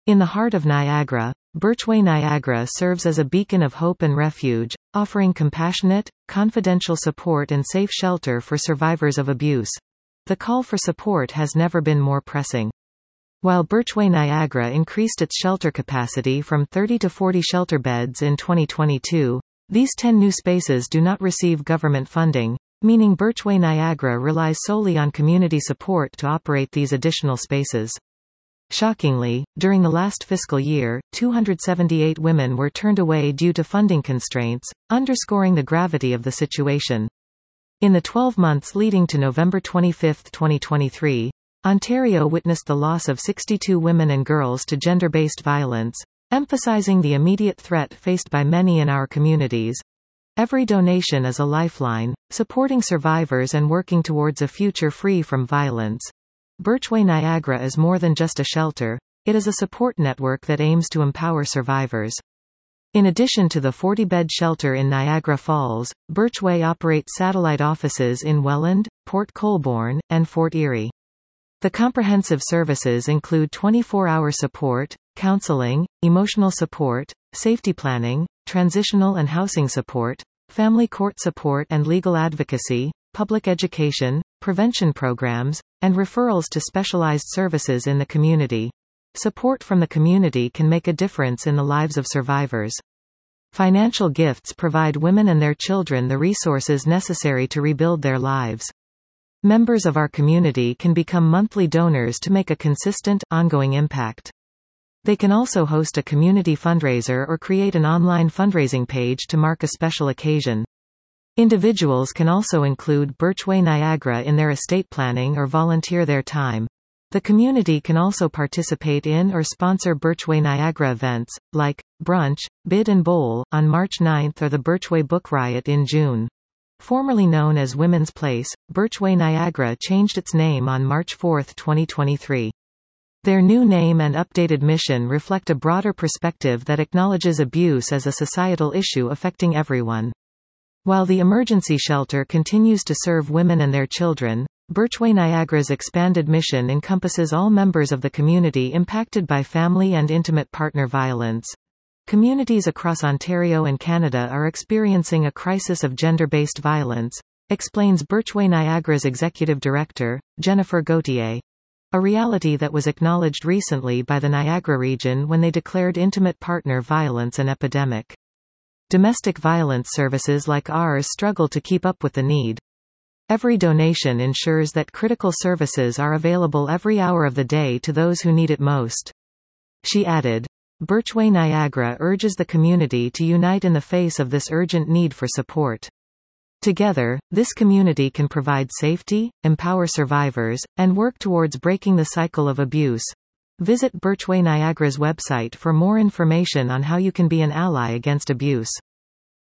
In the heart of Niagara, Birchway Niagara serves as a beacon of hope and refuge, offering compassionate, confidential support and safe shelter for survivors of abuse. The call for support has never been more pressing. While Birchway Niagara increased its shelter capacity from 30 to 40 shelter beds in 2022, these 10 new spaces do not receive government funding, meaning Birchway Niagara relies solely on community support to operate these additional spaces. Shockingly, during the last fiscal year, 278 women were turned away due to funding constraints, underscoring the gravity of the situation. In the 12 months leading to November 25, 2023, Ontario witnessed the loss of 62 women and girls to gender-based violence, emphasizing the immediate threat faced by many in our communities. Every donation is a lifeline, supporting survivors and working towards a future free from violence. Birchway Niagara is more than just a shelter, it is a support network that aims to empower survivors. In addition to the 40-bed shelter in Niagara Falls, Birchway operates satellite offices in Welland, Port Colborne, and Fort Erie. The comprehensive services include 24-hour support, counseling, emotional support, safety planning, transitional and housing support, family court support and legal advocacy, public education, prevention programs, and referrals to specialized services in the community. Support from the community can make a difference in the lives of survivors. Financial gifts provide women and their children the resources necessary to rebuild their lives. Members of our community can become monthly donors to make a consistent, ongoing impact. They can also host a community fundraiser or create an online fundraising page to mark a special occasion. Individuals can also include Birchway Niagara in their estate planning or volunteer their time. The community can also participate in or sponsor Birchway Niagara events, like Brunch, Bid and Bowl, on March 9 or the Birchway Book Riot in June. Formerly known as Women's Place, Birchway Niagara changed its name on March 4, 2023. Their new name and updated mission reflect a broader perspective that acknowledges abuse as a societal issue affecting everyone. While the emergency shelter continues to serve women and their children, Birchway Niagara's expanded mission encompasses all members of the community impacted by family and intimate partner violence. Communities across Ontario and Canada are experiencing a crisis of gender-based violence, explains Birchway Niagara's executive director, Jennifer Gauthier. A reality that was acknowledged recently by the Niagara region when they declared intimate partner violence an epidemic. Domestic violence services like ours struggle to keep up with the need. Every donation ensures that critical services are available every hour of the day to those who need it most. She added, Birchway Niagara urges the community to unite in the face of this urgent need for support. Together, this community can provide safety, empower survivors, and work towards breaking the cycle of abuse. Visit Birchway Niagara's website for more information on how you can be an ally against abuse.